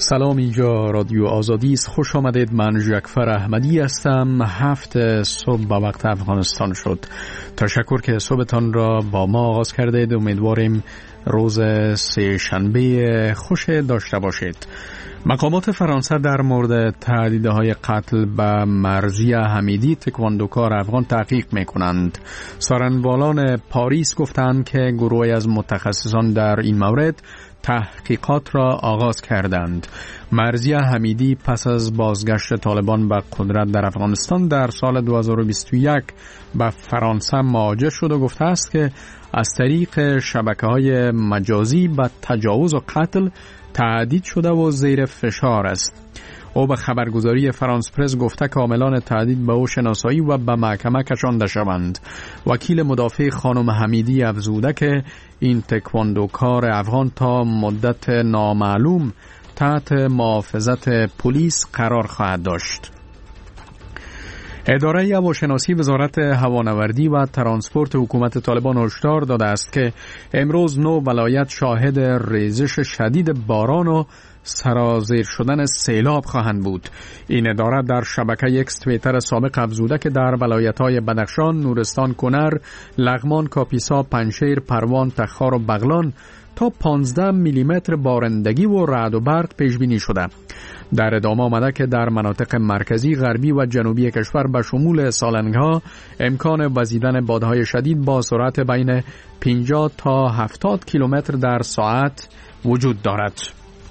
سلام، اینجا رادیو آزادی است. خوش آمدید. من جعفر احمدی هستم. 7 صبح به وقت افغانستان شد. تشکر که صبحتان را با ما آغاز کردید. امیدواریم روز سه شنبه خوش داشته باشید. مقامات فرانسه در مورد تهدیدهای قتل به مرضیه حمیدی تکواندوکار افغان تحقیق می‌کنند. سارنوالان پاریس گفتند که گروهی از متخصصان در این مورد تحقیقات را آغاز کردند. مرضیه حمیدی پس از بازگشت طالبان به قدرت در افغانستان در سال 2021 به فرانسه مهاجر شد و گفته است که از طریق شبکه‌های مجازی به تجاوز و قتل تهدید شده و زیر فشار است. او به خبرگزاری فرانس پرس گفته که عاملان تهدید به او شناسایی و به محکمه کشانده شوند. وکیل مدافع خانم حمیدی افزوده که این تکواندوکار افغان تا مدت نامعلوم تحت محافظت پلیس قرار خواهد داشت. اداره هواشناسی وزارت هوانوردی و ترانسپورت حکومت طالبان هشدار داده است که امروز 9 ولایت شاهد ریزش شدید باران و سرازیر شدن سیلاب خواهند بود. این اداره در شبکه اکس توییتر سابق افزوده که در ولایت‌های بدخشان، نورستان، کنر، لغمان، کاپیسا، پنجشیر، پروان، تخار و بغلان تا 15 میلیمتر بارندگی و رعد و برق پیش بینی شده. در ادامه آمده که در مناطق مرکزی، غربی و جنوبی کشور به شمول سالنگ‌ها امکان وزیدن بادهای شدید با سرعت بین 50 تا 70 کیلومتر در ساعت وجود دارد.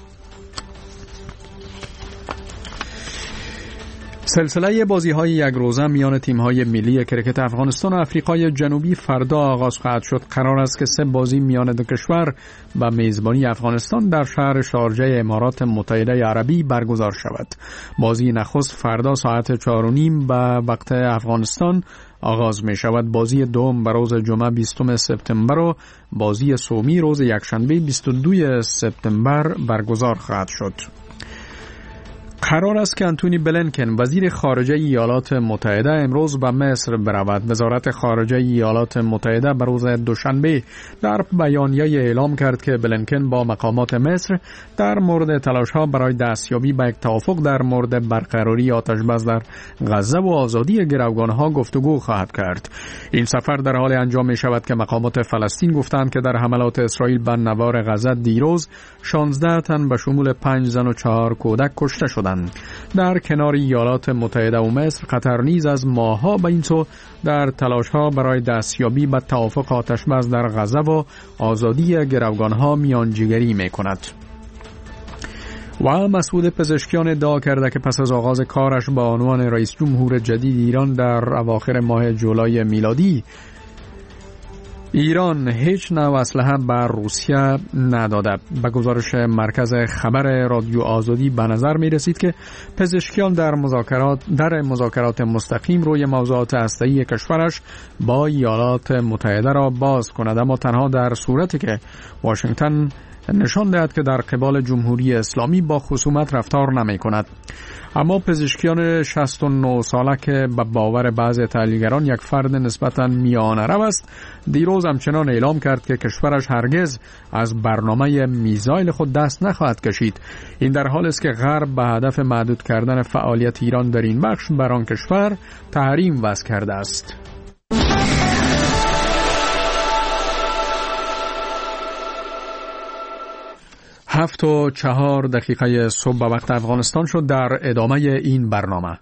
سلسله بازی‌های یک روزه میان تیم‌های ملی کرکت افغانستان و آفریقای جنوبی فردا آغاز خواهد شد. قرار است که 3 بازی میان دو کشور به میزبانی افغانستان در شهر شارجه امارات متحده عربی برگزار شود. بازی نخست فردا ساعت 4:30 به وقت افغانستان آغاز می شود. بازی دوم به روز جمعه 20 سپتامبر و بازی سومی روز یکشنبه 22 سپتامبر برگزار خواهد شد. قرار است که انتونی بلینکن وزیر خارجه ایالات متحده امروز به مصر برود. وزارت خارجه ایالات متحده به روز دوشنبه در بیانیه اعلام کرد که بلینکن با مقامات مصر در مورد تلاش‌ها برای دستیابی به یک توافق در مورد برقراری آتش‌بس در غزه و آزادی گروگان‌ها گفتگو خواهد کرد. این سفر در حال انجام می شود که مقامات فلسطین گفتند که در حملات اسرائیل به نوار غزه دیروز 16 تن به شمول 5 زن و 4 کودک کشته شدند. در کنار ایالات متحده و مصر، قطر نیز از ماه‌ها به این سو در تلاش‌ها برای دستیابی به توافق آتش‌بس در غزه و آزادی گروگان‌ها میانجیگری می‌کند. و مسعود پزشکیان ادعا کرده که پس از آغاز کارش با عنوان رئیس جمهور جدید ایران در اواخر ماه جولای میلادی، ایران هیچ نوع اسلحه به روسیه نداده. به گزارش مرکز خبر رادیو آزادی به نظر می رسید که پزشکیان در مذاکرات مستقیم روی موضوعات هسته‌ای کشورش با ایالات متحده را باز کند، اما تنها در صورتی که واشنگتن نشان دهد که در قبال جمهوری اسلامی با خصومت رفتار نمی کند. اما پزشکیان 69 ساله که به باور بعضی تحلیلگران یک فرد نسبتاً میانه رو است، دیروز همچنان اعلام کرد که کشورش هرگز از برنامه میزایل خود دست نخواهد کشید. این در حالی است که غرب به هدف محدود کردن فعالیت ایران در این بخش بر آن کشور تحریم وضع کرده است. 7:04 صبح به وقت افغانستان شد. در ادامه این برنامه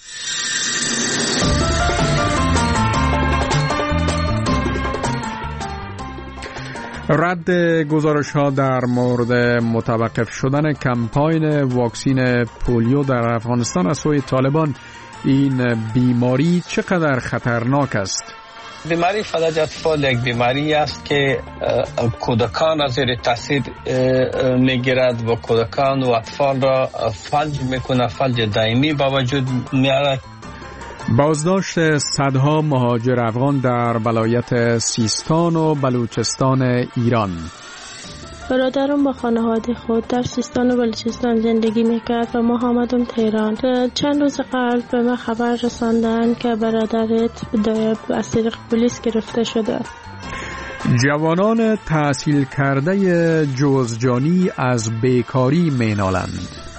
رد گزارش‌ها در مورد متوقف شدن کمپاین واکسین پولیو در افغانستان از سوی طالبان، این بیماری چقدر خطرناک است؟ بیماری فلج اطفال یک بیماری است که کودکان از زیر تاثیر میگیرد و کودکان و اطفال را فلج میکنه، فلج دائمی با وجود میارد. بازداشت صدها مهاجر افغان در ولایت سیستان و بلوچستان ایران. برادرم با خانواده خود در سیستان و بلوچستان زندگی میکرد و ما آمدم تهران. چند روز قبل به من خبر رساندند که برادرت از طریق پلیس گرفته شده. جوانان تحصیل کرده جوزجانی از بیکاری مینالند.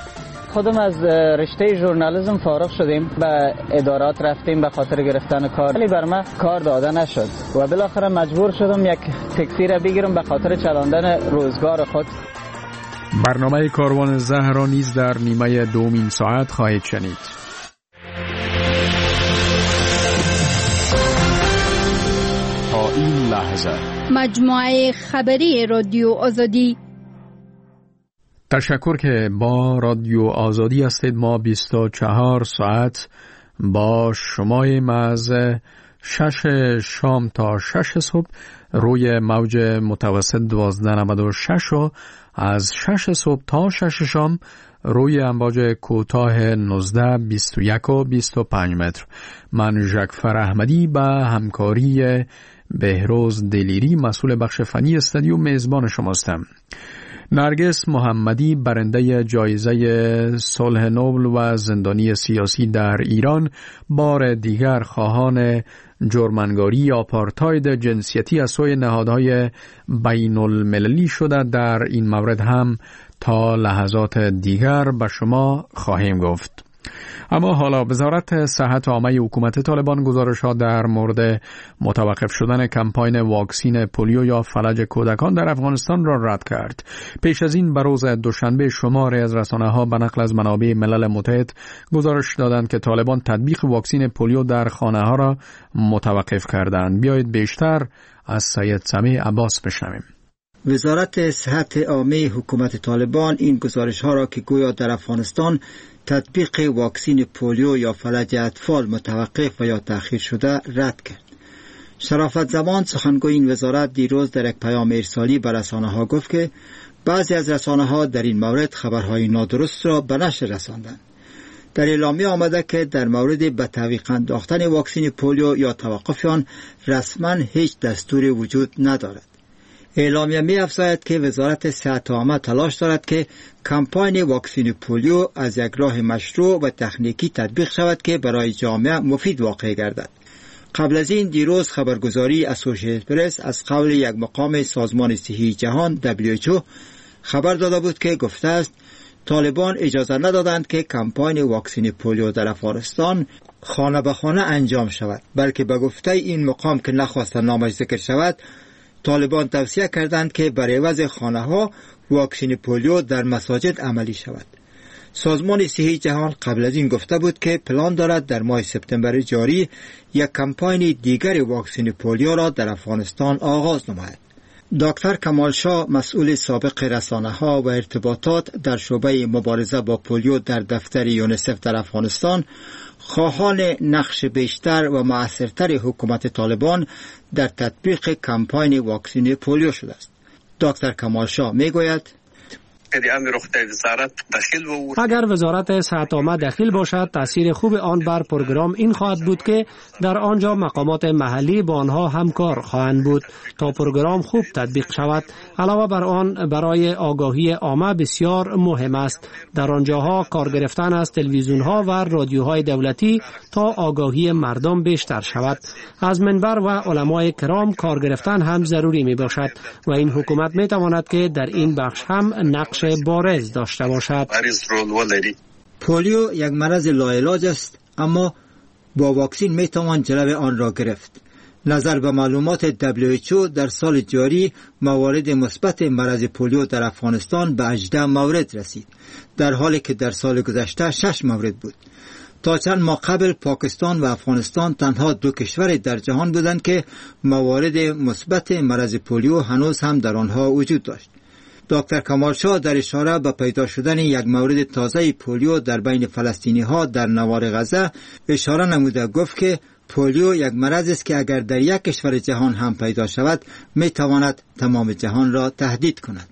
خودم از رشته ژورنالیسم فارغ شدیم، به ادارات رفتیم به خاطر گرفتن کار، ولی بر من کار داده نشد و بالاخره مجبور شدم یک تاکسی را بگیرم به خاطر چلاندن روزگار خود. برنامه کاروان زهرا نیز در نیمه دومین ساعت خواهید شنید. تا این لحظه مجموعه خبری رادیو آزادی. تشکر که با رادیو آزادی هستید. ما 24 ساعت با شماییم از 6 شام تا 6 صبح روی موج متوسط 1296 و از 6 صبح تا 6 شام روی امواج کوتاه 19 21 و 25 متر. من جعفر احمدی به همکاری بهروز دلیری مسئول بخش فنی استودیو میزبان شماستم. نرگس محمدی برنده جایزه صلح نوبل و زندانی سیاسی در ایران بار دیگر خواهان جرمنگاری آپارتاید جنسیتی از سوی نهادهای بین المللی شده. در این مورد هم تا لحظات دیگر به شما خواهیم گفت. اما حالا وزارت صحت عامه حکومت طالبان گزارش‌ها در مورد متوقف شدن کمپاین واکسین پولیو یا فلج کودکان در افغانستان را رد کرد. پیش از این بروز دوشنبه شماری از رسانه‌ها به نقل از منابع ملل متحد گزارش دادند که طالبان تطبیق واکسین پولیو در خانه‌ها را متوقف کردند. بیایید بیشتر از سید سمیع عباس بشنویم. وزارت صحت عامه حکومت طالبان این گزارش‌ها را که گویا در افغانستان تطبیق واکسین پولیو یا فلج اطفال متوقف و یا تأخیر شده رد کرد. شرافت زمان سخنگوی این وزارت دیروز در یک پیام ارسالی به رسانه‌ها گفت که بعضی از رسانه‌ها در این مورد خبرهای نادرست را به نشر رساندند. در اعلامیه آمده که در مورد به تعویق انداختن واکسین پولیو یا توقف آن رسما هیچ دستوری وجود ندارد. اعلامیه می افزاید که وزارت صحت عامه تلاش دارد که کمپاین واکسین پولیو از یک راه مشروع و تکنیکی تطبیق شود که برای جامعه مفید واقع گردد. قبل از این دیروز خبرگزاری اسوسییتد پرس از قول یک مقام سازمان صحی جهان WHO خبر داده بود که گفته است طالبان اجازه ندادند که کمپاین واکسین پولیو در افغانستان خانه به خانه انجام شود، بلکه به گفته این مقام که نخواست نامش ذکر شود طالبان توصیه کردند که بر عوض خانه‌ها واکسین پولیو در مساجد عملی شود. سازمان صحی جهان قبل از این گفته بود که پلان دارد در ماه سپتامبر جاری یک کمپاین دیگر واکسین پولیو را در افغانستان آغاز نماید. دکتر کمال شاه مسئول سابق رسانه‌ها و ارتباطات در شعبه مبارزه با پولیو در دفتر یونیسف در افغانستان خواهان نقش بیشتر و مؤثرتر حکومت طالبان در تطبیق کمپاین واکسین پولیو شده است. دکتر کمال شاه میگوید اگر وزارت صحت عامه دخیل باشد تاثیر خوب آن بر پروگرام این خواهد بود که در آنجا مقامات محلی با آنها همکار خواهند بود تا پروگرام خوب تطبیق شود. علاوه بر آن برای آگاهی عامه بسیار مهم است در آنجاها کار گرفتن از تلویزیون‌ها و رادیوهای دولتی تا آگاهی مردم بیشتر شود. از منبر و علمای کرام کار گرفتن هم ضروری می باشد و این حکومت می تواند که در این بخش هم نقش بارز داشته باشد. پولیو یک مرض لاعلاج است اما با واکسین می توان جلوی آن را گرفت. نظر به معلومات WHO در سال جاری موارد مثبت مرض پولیو در افغانستان به 18 مورد رسید، در حالی که در سال گذشته 6 مورد بود. تا چند ماه قبل پاکستان و افغانستان تنها دو کشور در جهان بودند که موارد مثبت مرض پولیو هنوز هم در آنها وجود داشت. دکتر کمال شاه در اشاره به پیدا شدن یک مورد تازه پولیو در بین فلسطینی ها در نوار غزه اشاره نموده گفت که پولیو یک مرض است که اگر در یک کشور جهان هم پیدا شود می تواند تمام جهان را تهدید کند.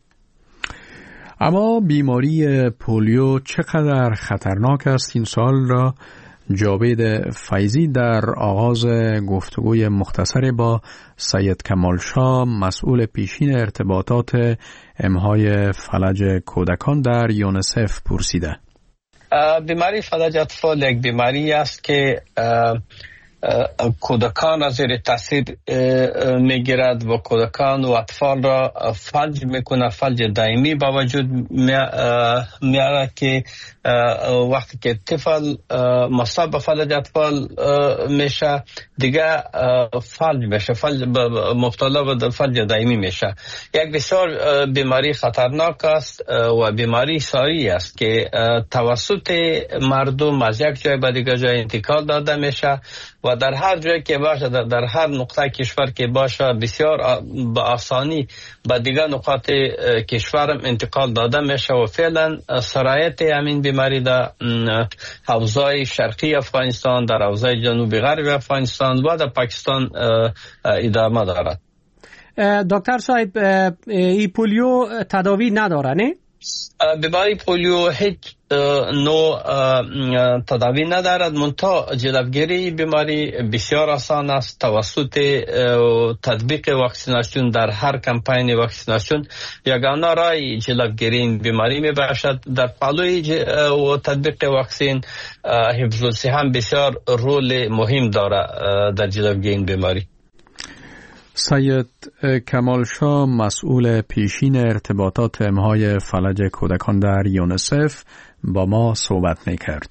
اما بیماری پولیو چقدر خطرناک است؟ این سوال را جاوید فیضی در آغاز گفتگوی مختصر با سید کمال شاه مسئول پیشین ارتباطات امهای فلج کودکان در یونیسف پرسیده. بیماری فلج اطفال یک بیماری است که کودکان از زیر تاثیر میگیرد و کودکان و اطفال را فلج میکنه، فلج دائمی با وجود میاره که وقتی که طفل مصاب به فلج اطفال میشه دیگه فلج میشه، مبتلا به فلج دائمی میشه. یک بسیار بیماری خطرناک است و بیماری ساری است که توسط مردم از یک جای به دیگر جای انتقال داده میشه و در هر جایی که باشه، در هر نقطه کشور که باشه بسیار به آسانی به دیگر نقاط کشور انتقال داده میشه و فعلا سرایت همین بیماری در حوزه شرقی افغانستان، در حوزه جنوبی غربی افغانستان و در پاکستان ادامه دارد. دکتر صاحب، ای پولیو تداوی نداره نه؟ بیماری پولیو هیچ نوع تداوی ندارد، منتها جلوگیری بیماری بسیار آسان است توسط تطبیق واکسیناسیون. در هر کمپین واکسیناسیون یگانه راه جلوگیری این بیماری می باشد. در پالوی و تطبیق واکسین حفظ الصحه بسیار رول مهم دارد در جلوگیری این بیماری. سید کمال شاه، مسئول پیشین ارتباطات امهای فلج کودکان در یونیسف، با ما صحبت می‌کرد.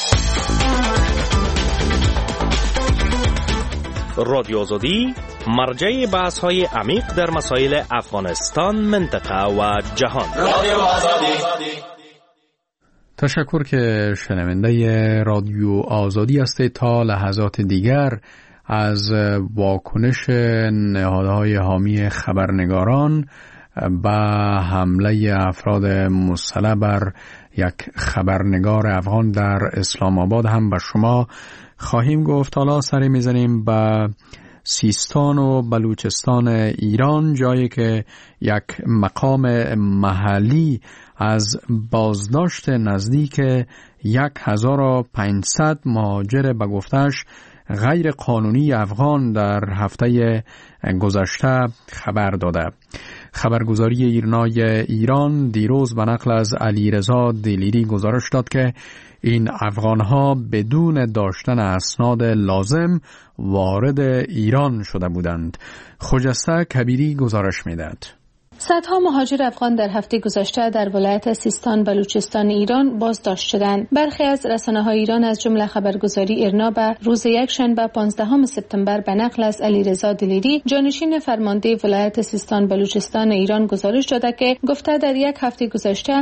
رادیو آزادی مرجع بحث‌های عمیق در مسائل افغانستان، منطقه و جهان. رادیو آزادی. تشکر که شنونده رادیو آزادی هستید. تا لحظات دیگر از واکنش نهادهای حامی خبرنگاران به حمله افراد مسلح بر یک خبرنگار افغان در اسلام آباد هم به شما خواهیم گفت. حالا سری میزنیم به سیستان و بلوچستان ایران، جایی که یک مقام محلی از بازداشت نزدیک 1500 مهاجر به گفتش غیر قانونی افغان در هفته گذشته خبر داده. خبرگزاری ایرنای ایران دیروز به نقل از علیرضا دلیری گزارش داد که این افغانها بدون داشتن اسناد لازم وارد ایران شده بودند. خجسته کبیری گزارش می‌دهد. صدها مهاجر افغان در هفته گذشته در ولایت سیستان بلوچستان ایران بازداشت شدند. برخی از رسانه‌های ایران از جمله خبرگزاری ایرنا به روز یکشنبه 15 سپتامبر به نقل از علیرضا دلیری جانشین فرمانده ولایت سیستان بلوچستان ایران گزارش داده که گفته در یک هفته گذشته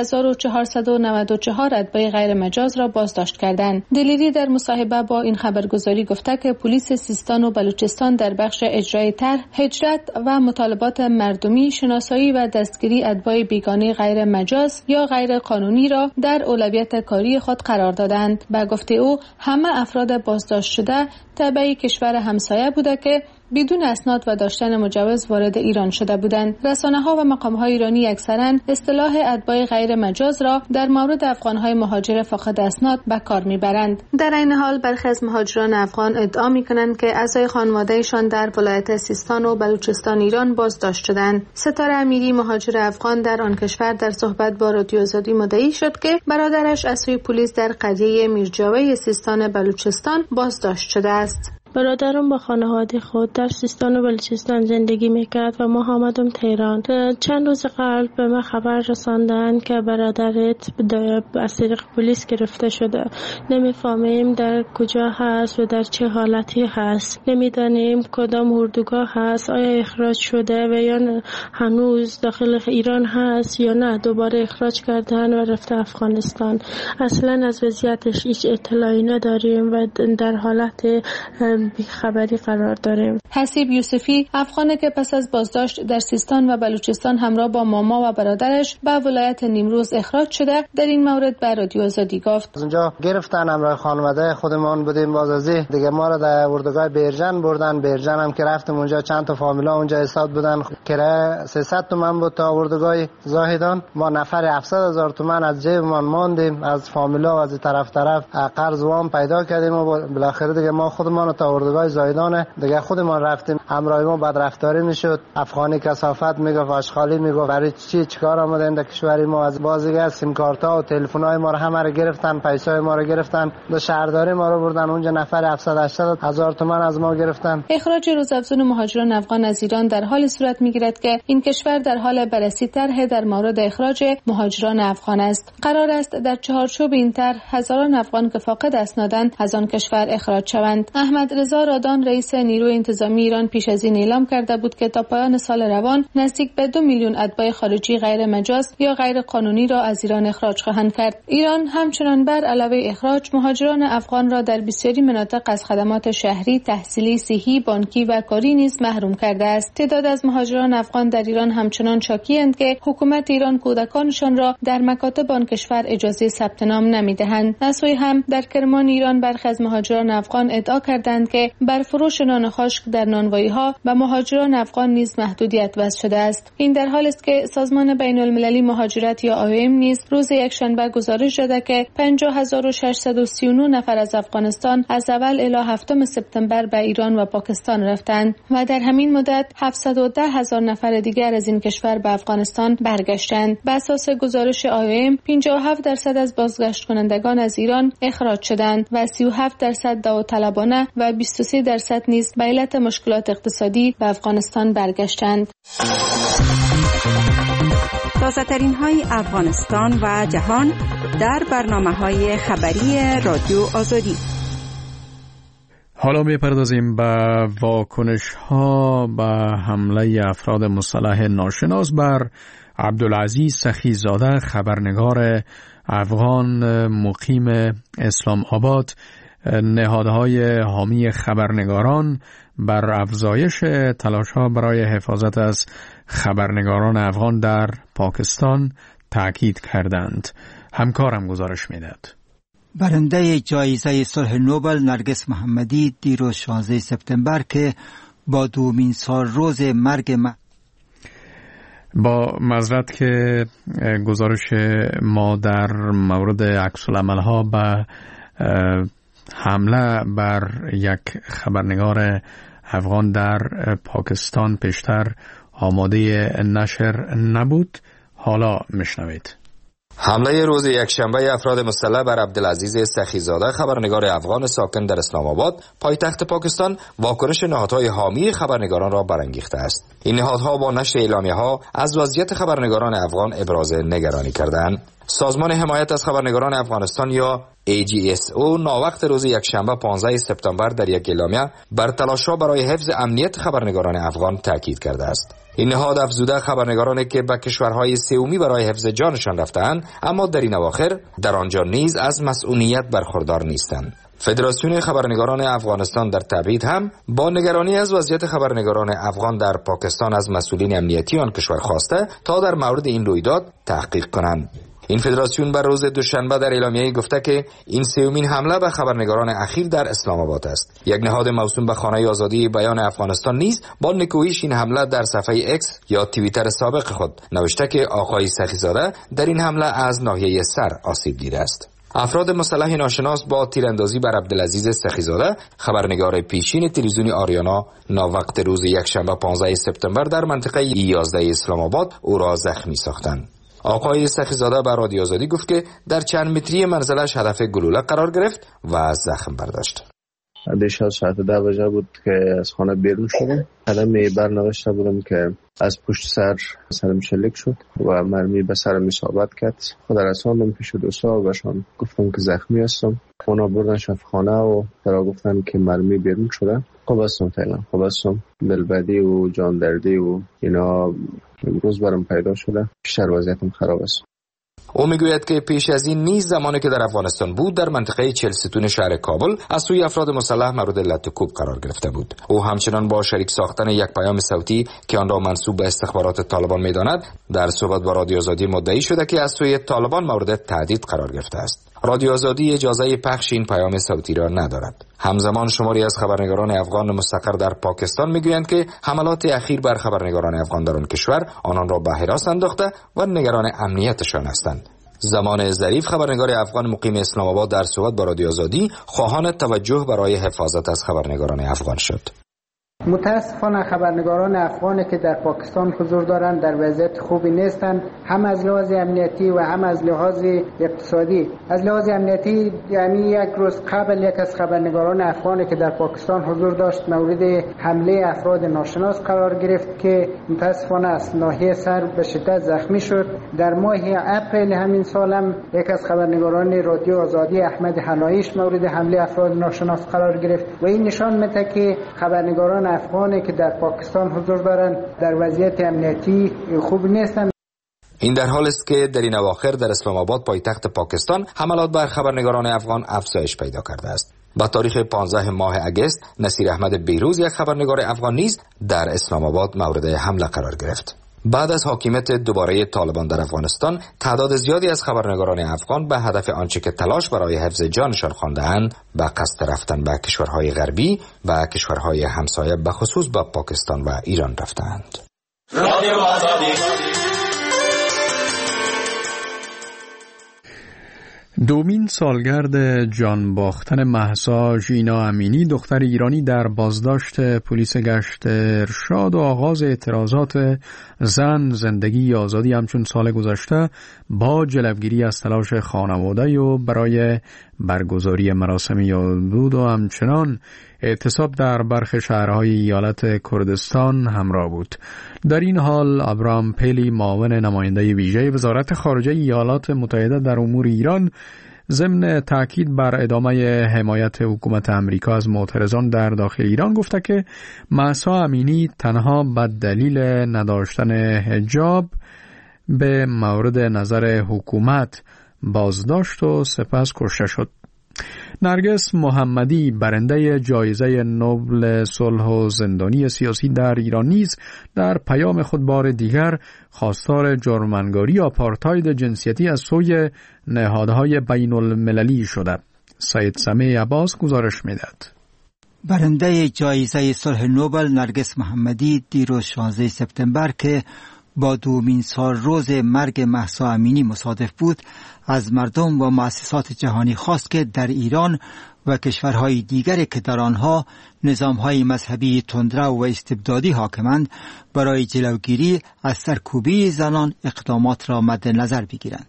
1494 اتباع غیر مجاز را بازداشت کردند. دلیری در مصاحبه با این خبرگزاری گفته که پلیس سیستان و بلوچستان در بخش اجرای طرح، هجرت و مطالبات مردمی شناسایی و دستگیری اتباع بیگانه غیر مجاز یا غیر قانونی را در اولویت کاری خود قرار دادند. به گفته او همه افراد بازداشت شده تبع کشور همسایه بوده که بدون اسناد و داشتن مجوز وارد ایران شده بودند. رسانه‌ها و مقام‌های ایرانی اکثراً اصطلاح اتباع غیر مجاز را در مورد افغان‌های مهاجر فاقد اسناد به کار می‌برند. در این حال برخی از مهاجران افغان ادعا می‌کنند که اعضای خانواده‌شان در ولایت سیستان و بلوچستان ایران بازداشت شدند. ستاره امیری مهاجر افغان در آن کشور در صحبت با رادیو آزادی مدعی شد که برادرش از سوی پلیس در قضیه میرجاوی سیستان بلوچستان بازداشت شده است. برادرم با خانواده خود در سیستان و بلوچستان زندگی میکرد و ما آمدم تهران. چند روز قبل به من خبر رساندن که برادرت از طریق پلیس گرفته شده. نمیفهمیم در کجا هست و در چه حالتی هست. نمیدانیم کدام اردوگاه هست، آیا اخراج شده و یا هنوز داخل ایران هست یا نه دوباره اخراج کردن و رفته افغانستان. اصلا از وضعیتش هیچ اطلاعی نداریم و در حالت بیخبری قرار داریم. حسیب یوسفی افغانی که پس از بازداشت در سیستان و بلوچستان همراه با ماما و برادرش به ولایت نیمروز اخراج شده در این مورد به رادیو آزادی گفت: از اونجا گرفتن، همراه خانواده خودمون بودیم، بازازی دیگه ما را در اردوگاه بیرجن بردن. بیرجن هم که رفتیم اونجا چند تا فامیلا اونجا حساب بودن، کرایه 300 تومان بود تا اردوگاه زاهدان. ما نفر 700,000 تومان از جیبمان ماندیم، از فامیلا و از طرف قرض وام پیدا کردیم و بالاخره دیگه ما خودمون تا اردوگاه زایدان دیگه خودمان رفتیم، همراه ما بدرفتاری میشد، افغانی کثافت میگفت، آشغالی میگفت. برای چیکار آمدین در کشور ما؟ از بازیگر سیم کارت‌ها و تلفن‌های ما رو همه رو گرفتن، پیسای ما رو گرفتن، به شهرداری ما رو بردن اونجا، نفر 780 هزار تومان از ما گرفتن. اخراج روزافزون مهاجران افغان از ایران در حال صورت میگیرد که این کشور در حال بررسی طرح در مورد اخراج مهاجران افغان است. قرار است در چهارچوب این طرح هزاران افغان که فاقد اسنادند از آن کشور اخراج شوند. احمد رضا رادان رئیس نیروی انتظامی ایران پیش از این اعلام کرده بود که تا پایان سال روان نزدیک به 2 میلیون اتباع خارجی غیر مجاز یا غیر قانونی را از ایران اخراج خواهند کرد. ایران همچنان بر علاوه اخراج مهاجران افغان را در بسیاری مناطق از خدمات شهری، تحصیلی، صحی، بانکی و کاری نیز محروم کرده است. تعداد از مهاجران افغان در ایران همچنان شاکی‌اند که حکومت ایران کودکانشان را در مکاتب آن کشور اجازه ثبت نام نمی‌دهند. از سوی هم در کرمان ایران برخی از مهاجران افغان ادعا کردند که بر فروش نان خشک در نانوایی‌ها و مهاجران افغان نیز محدودیت وضع شده است. این در حالی است که سازمان بین‌المللی مهاجرت یا IOM نیز روز یکشنبه گزارش داده که 50639 نفر از افغانستان از اول الی 7 سپتامبر به ایران و پاکستان رفتند و در همین مدت 710,000 نفر دیگر از این کشور به افغانستان برگشتند. بر اساس گزارش IOM 57% از بازگشت کنندگان از ایران اخراج شدند و 37% داوطلبانه و 23% نیز به علت مشکلات اقتصادی به افغانستان برگشتند. تازه‌ترین های افغانستان و جهان در برنامه‌های خبری رادیو آزادی. حالا می‌پردازیم به واکنش‌ها به حمله افراد مسلح ناشناس بر عبدالعزیز سخیزاده، خبرنگار افغان مقیم اسلام آباد. نهادهای حامی خبرنگاران بر افزایش تلاش‌ها برای حفاظت از خبرنگاران افغان در پاکستان تاکید کردند. همکارم گزارش می‌دهد. برنده جایزه صلح نوبل نرگس محمدی دیروز 16 سپتامبر که با دومین سال روز مرگ با معذرت که گزارش ما در مورد عکس‌العمل‌ها به حمله بر یک خبرنگار افغان در پاکستان پیشتر آماده نشر نبود. حالا میشنوید. حمله روز یکشنبه افراد مسلح بر عبدالعزیز سخیزاده، خبرنگار افغان ساکن در اسلام آباد، پایتخت پاکستان، واکنش نهادهای حامی خبرنگاران را برانگیخته است. این نهادها با نشر اعلامیه‌ها از وضعیت خبرنگاران افغان ابراز نگرانی کردند. سازمان حمایت از خبرنگاران افغانستان یا AGSO ناوقت روز یکشنبه 15 سپتامبر در یک اعلامیه بر تلاش‌ها برای حفظ امنیت خبرنگاران افغان تاکید کرده است. این نهاد افزوده خبرنگارانی که به کشورهای سومی برای حفظ جانشان رفتند اما در این اواخر در آنجا نیز از مسئولیت برخوردار نیستند. فدراسیون خبرنگاران افغانستان در تبعید هم با نگرانی از وضعیت خبرنگاران افغان در پاکستان از مسئولین امنیتی آن کشور خواسته تا در مورد این رویداد تحقیق کنند. این فدراسیون بر روز دوشنبه در اعلامیه‌ای گفته که این سومین حمله به خبرنگاران اخیر در اسلام آباد است. یک نهاد موسوم به خانه آزادی بیان افغانستان نیز با نکوهش این حمله در صفحه اکس یا توییتر سابق خود نوشته که آقای سخیزاده در این حمله از ناحیه سر آسیب دیده است. افراد مسلح ناشناس با تیراندازی بر عبدالعزیز سخیزاده، خبرنگار پیشین تلویزیون آریانا، ناوقت روز یکشنبه 15 سپتامبر در منطقه 11 اسلام آباد او را زخمی ساختند. آقای سخیزاده به رادیو آزادی گفت که در چند متری منزلش هدف گلوله قرار گرفت و زخم برداشت. بیش از ساعت 10 بجه بود که از خانه بیرون شدم. قدمی برنوشته بودم که از پشت سرم شلیک شد و مرمی به سرم اصابت کرد. خود رساندم پیش دوستا و بهشان گفتم که زخمی هستم. اونا بردن شفاخانه و برا گفتن که مرمی بیرون شده. خوب هستم فعلا، خوب هستم. دلبدی و جان دردی و اینا امروز برام پیدا شده. بیشتر وضعیتم خراب است. او میگوید که پیش از این نیز زمانی که در افغانستان بود در منطقه 40 ستون شهر کابل از سوی افراد مسلح مورد لط‌وکوب قرار گرفته بود. او همچنان با شریک ساختن یک پیام صوتی که آن را منسوب به استخبارات طالبان می‌داند در صحبت با رادیو آزادی مدعی شده که از سوی طالبان مورد تهدید قرار گرفته است. رادیو آزادی اجازه پخش این پیام صوتی را ندارد. همزمان شماری از خبرنگاران افغان مستقر در پاکستان میگویند که حملات اخیر بر خبرنگاران افغان در آن کشور آنان را به هراس انداخته و نگران امنیتشان هستند. زمان ظریف خبرنگار افغان مقیم اسلام آباد در صحبت با رادیو آزادی خواهان توجه برای حفاظت از خبرنگاران افغان شد. متاسفانه خبرنگاران افغانی که در پاکستان حضور دارند در وضعیت خوبی نیستند، هم از لحاظ امنیتی و هم از لحاظ اقتصادی. از لحاظ امنیتی یعنی یک روز قبل یک از خبرنگاران افغانی که در پاکستان حضور داشت مورد حمله افراد ناشناس قرار گرفت که متاسفانه از ناحیه سر به شدت زخمی شد. در ماه اپریل همین سال هم یک از خبرنگاران رادیو آزادی احمد حناییش مورد حمله افراد ناشناس قرار گرفت و این نشان میده که خبرنگاران افغانی که در پاکستان حضور دارند در وضعیت امنیتی خوب نیستند. این در حال است که در این اواخر در اسلام آباد پایتخت پاکستان حملات بر خبرنگاران افغان افزایش پیدا کرده است. با تاریخ 15 ماه اگست نصیر احمد بیروز یک خبرنگار افغان نیز در اسلام آباد مورد حمله قرار گرفت. بعد از حاکمیت دوباره طالبان در افغانستان، تعداد زیادی از خبرنگاران افغان به هدف آنچه که تلاش برای حفظ جانشان خوانده‌اند به قصد رفتن به کشورهای غربی و کشورهای همسایه به خصوص به پاکستان و ایران رفتند. دومین سالگرد جان باختن مهسا ژینا امینی دختر ایرانی در بازداشت پلیس گشت ارشاد و آغاز اعتراضات زن زندگی یا آزادی همچون سال گذشته با جلوگیری از تلاش خانواده و برای برگزاری مراسم یادبود و همچنان اعتصاب در برخی شهرهای ایالت کردستان همراه بود. در این حال ابراهام پیلی معاون نماینده ویژه وزارت خارجه ایالات متحده در امور ایران ضمن تاکید بر ادامه حمایت حکومت امریکا از معترضان در داخل ایران گفته که مهسا امینی تنها به دلیل نداشتن حجاب به مورد نظر حکومت بازداشت و سپس کشته شد. نرگس محمدی برنده جایزه نوبل صلح و زندانی سیاسی در ایران نیز در پیام خود بار دیگر خواستار جرم‌انگاری آپارتاید جنسیتی از سوی نهادهای بین المللی شده. سید سمیع عباس گزارش می‌دهد. برنده جایزه صلح نوبل نرگس محمدی دیروز 16 سپتامبر که با دومین سال روز مرگ مهسا امینی مصادف بود، از مردم و مؤسسات جهانی خواست که در ایران و کشورهای دیگری که در آنها نظامهای مذهبی تندرو و استبدادی حاکمند برای جلوگیری از سرکوبی زنان اقدامات را مد نظر بگیرند.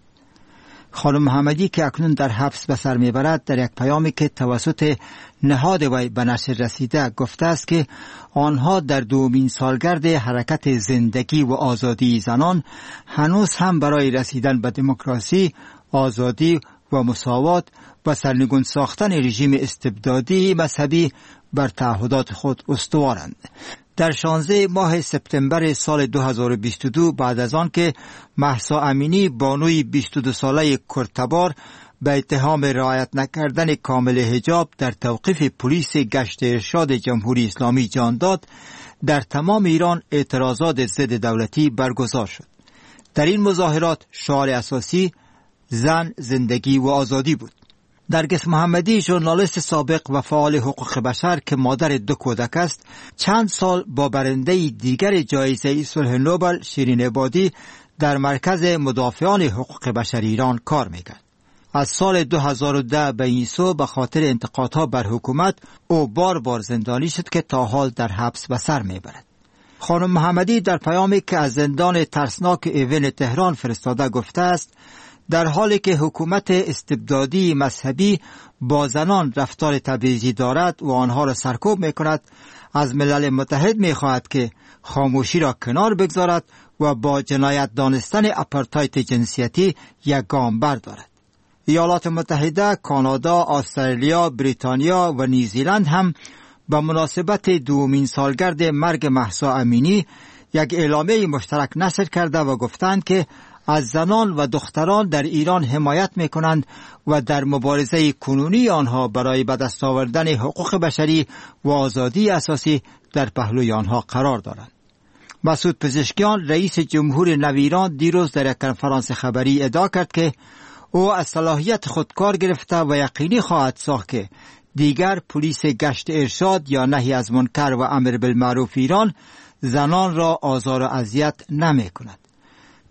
خانم محمدی که اکنون در حبس به سر میبرد در یک پیامی که توسط نهاد وی به نشر رسیده گفته است که آنها در دومین سالگرد حرکت زندگی و آزادی زنان هنوز هم برای رسیدن به دموکراسی، آزادی و مساوات و سرنگون ساختن رژیم استبدادی مذهبی بر تعهدات خود استوارند. در 16 ماه سپتامبر سال 2022 بعد از آن که مهسا امینی بانوی 22 ساله کردتبار به اتهام رعایت نکردن کامل حجاب در توقیف پلیس گشت ارشاد جمهوری اسلامی جان داد، در تمام ایران اعتراضات ضد دولتی برگزار شد. در این مظاهرات شعار اساسی زن، زندگی و آزادی بود. نرگس محمدی ژورنالیست سابق و فعال حقوق بشر که مادر 2 کودک است، چند سال با برنده دیگر جایزه صلح نوبل شیرین عبادی در مرکز مدافعان حقوق بشر ایران کار میکرد. از سال 2010 به این سو به خاطر انتقادها بر حکومت او بار زندانی شد که تا حال در حبس به سر میبرد. خانم محمدی در پیامی که از زندان ترسناک ایون تهران فرستاده گفته است در حالی که حکومت استبدادی مذهبی با زنان رفتار تبعیضی دارد و آنها را سرکوب میکند، از ملل متحد میخواهد که خاموشی را کنار بگذارد و با جنایت دانستن آپارتاید جنسیتی یک گام بردارد. ایالات متحده، کانادا، استرالیا، بریتانیا و نیوزیلند هم به مناسبت دومین سالگرد مرگ مهسا امینی یک اعلامیه مشترک نشر کرده و گفتند که از زنان و دختران در ایران حمایت میکنند و در مبارزه کنونی آنها برای به دست آوردن حقوق بشری و آزادی اساسی در پهلوی آنها قرار دارند. مسعود پزشکیان رئیس جمهور نو ایران دیروز در یک کنفرانس خبری ادعا کرد که او از صلاحیت خود کار گرفته و یقینی خواهد ساخت که دیگر پلیس گشت ارشاد یا نهی از منکر و امر بالمعروف ایران زنان را آزار و اذیت نمی کند.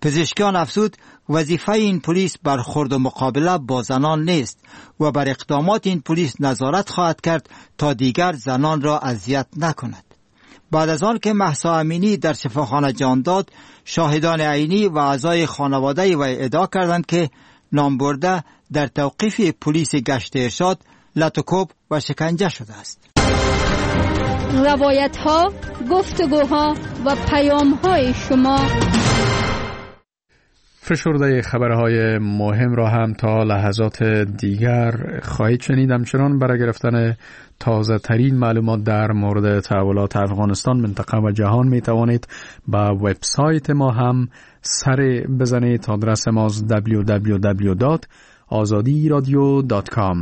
پزشکان افزود وظیفه این پلیس برخورد و مقابله با زنان نیست و بر اقدامات این پلیس نظارت خواهد کرد تا دیگر زنان را اذیت نکند. بعد از آن که مهسا امینی در شفاخانه جان داد، شاهدان عینی و اعضای خانواده وی ادعا کردند که نامبرده در توقیف پلیس گشت ارشاد لطوکوب و شکنجه شده است. روایت ها، گفتگوها و پیام های شما. فشرده خبرهای مهم را هم تا لحظات دیگر خواهید شنید. همچنان برای گرفتن تازه ترین معلومات در مورد تحولات افغانستان، منطقه و جهان می توانید با وبسایت ما هم سر بزنید. آدرس ما www.azadiradio.com.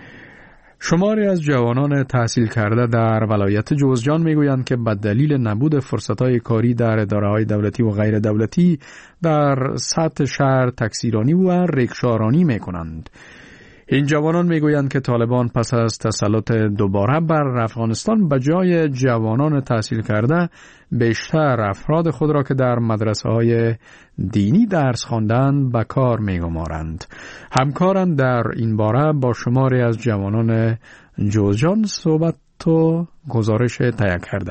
شماری از جوانان تحصیل کرده در ولایت جوزجان میگویند که به دلیل نبود فرصت‌های کاری در اداره‌های دولتی و غیر دولتی در سطح شهر تاکسیرانی و ریکشارانی میکنند. این جوانان میگویند که طالبان پس از تسلط دوباره بر افغانستان به جای جوانان تحصیل کرده بیشتر افراد خود را که در مدرسه‌های دینی درس خواندند به کار میگمارند. همکارم در این باره با شماری از جوانان جوزجان صحبت و گزارش تهیه کرده.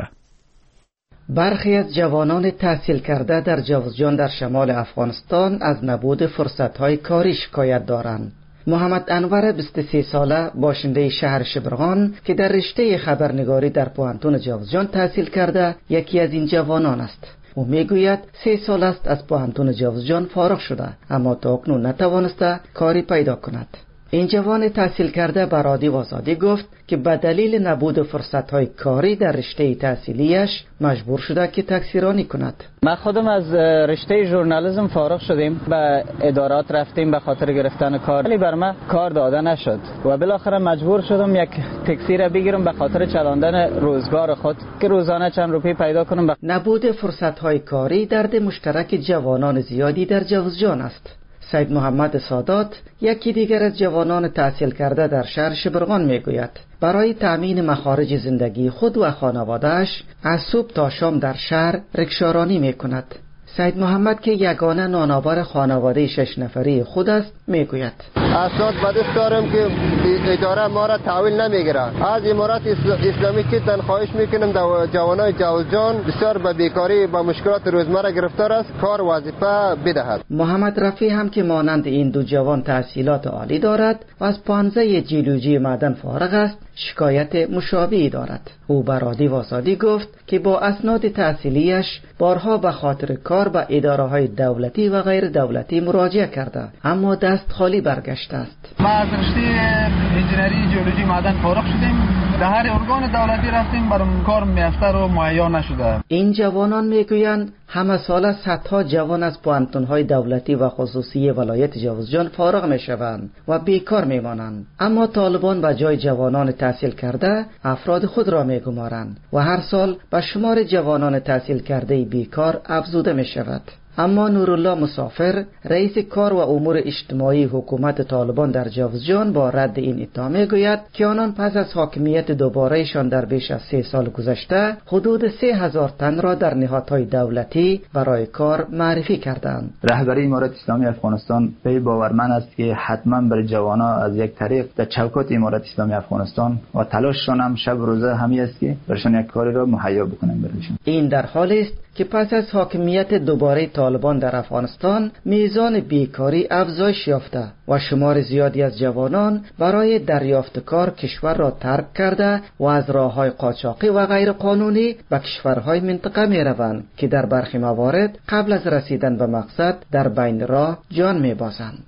برخی از جوانان تحصیل کرده در جوزجان در شمال افغانستان از نبود فرصت‌های کاری شکایت دارند. محمد انور 23 ساله باشنده شهر شبرغان که در رشته خبرنگاری در پوهنتون جوزجان تحصیل کرده یکی از این جوانان است. او میگوید 3 سال است از پوهنتون جوزجان فارغ شده اما تا اکنون نتوانسته کاری پیدا کند. این جوان تحصیل کرده به رادیو آزادی گفت که به دلیل نبود فرصت‌های کاری در رشته تحصیلیش مجبور شده که تاکسیرانی کند. ما خودم از رشته ژورنالیسم فارغ شدیم، به ادارات رفتیم به خاطر گرفتن کار، ولی بر من کار داده نشد و بالاخره مجبور شدم یک تاکسی را بگیرم به خاطر چلاندن روزگار خود که روزانه چند روپیه پیدا کنم. نبود فرصت‌های کاری درد مشترک جوانان زیادی در جوزجان است. سید محمد سادات یکی دیگر از جوانان تحصیل کرده در شهر شبرغان میگوید برای تأمین مخارج زندگی خود و خانواده‌اش از صبح تا شام در شهر رکشارانی میکند. سید محمد که یگانه نانآور خانواده 6 نفری خود است میگوید اسناد بدست دارم که اداره ما را تحویل نمیگیره. از امارات اسلامی که خواهش میکنم جوانای جوزجان بسیار به بیکاری و مشکلات روزمره گرفتار است، کار وظیفه بدهد. محمد رفیع هم که مانند این دو جوان تحصیلات عالی دارد و از پانزه جیولوژی معدن فارغ است شکایت مشابهی دارد. او به رادیو آزادی گفت که با اسناد تحصیلیش بارها به خاطر کار به اداره‌های دولتی و غیر دولتی مراجعه کرده اما دست خالی برگشته است. ما از رشته انجینری جیولوژی معدن فارغ شدیم، در هر ارگان دولتی رفتیم برام کار میسر و مهیا نشده. این جوانان میگویند همه سال صدها جوان از پوهنتون‌های دولتی و خصوصی ولایت جوزجان فارغ میشوند و بیکار میمانند، اما طالبان به جای جوانان تحصیل کرده افراد خود را میگمارند و هر سال به شمار جوانان تحصیل کرده بیکار افزوده میشود. اما نورالله مسافر رئیس کار و امور اجتماعی حکومت طالبان در جوزجان با رد این ادعا میگوید که آنان پس از حاکمیت دوبارهشان در بیش از 3 سال گذشته حدود 3000 تن را در نهادهای دولتی برای کار معرفی کردند. رهبری امارت اسلامی افغانستان به باورمند است که حتما برای جوانان از یک طریق در چوکات امارت اسلامی افغانستان و تلاششان هم شب روزه همی است که برشان یک کاری را مهیا بکنند برایشان. این در حالی است که پس از حاکمیت دوباره طالبان در افغانستان میزان بیکاری افزایش یافته و شمار زیادی از جوانان برای دریافت کار کشور را ترک کرده و از راه‌های قاچاقی و غیر قانونی به کشورهای منطقه میروند که در برخی موارد قبل از رسیدن به مقصد در بین راه جان میبازند.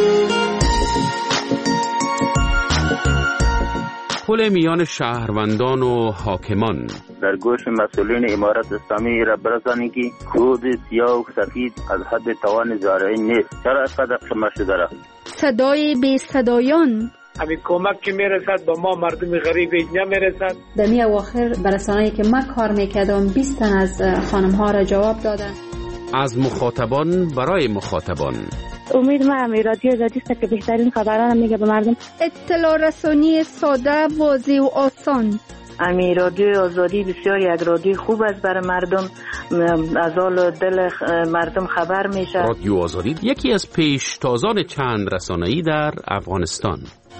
پل میان شهروندان و حاکمان در گوش مسئولین امارت اسلامی را برسانی که کود سیاه و سفید از حد توان زارعی نیست. چرا قدر شما شده را؟ صدای بی صدایان همین کمک که میرسد با ما مردم غریب اینجا میرسد. در می اواخر برسانه‌ای که من کار میکردم 20 تن از خانم ها را جواب دادن. از مخاطبان برای مخاطبان. امید من رادیو آزادی است که بهترین خبران میگه به مردم. اطلاع رسانی ساده، واضح و آسان. رادیو آزادی بسیار یک رادیو خوب است برای مردم از حال دل مردم خبر میشه. رادیو آزادی یکی از پیشتازان چند رسانه‌ای در افغانستان.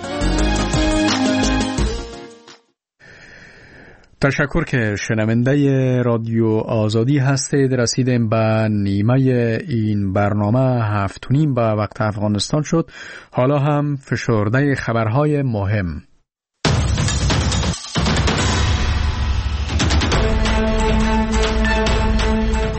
تشکر که شنونده رادیو آزادی هستید. رسیدیم به نیمه این برنامه 7:30 به وقت افغانستان شد. حالا هم فشرده خبرهای مهم.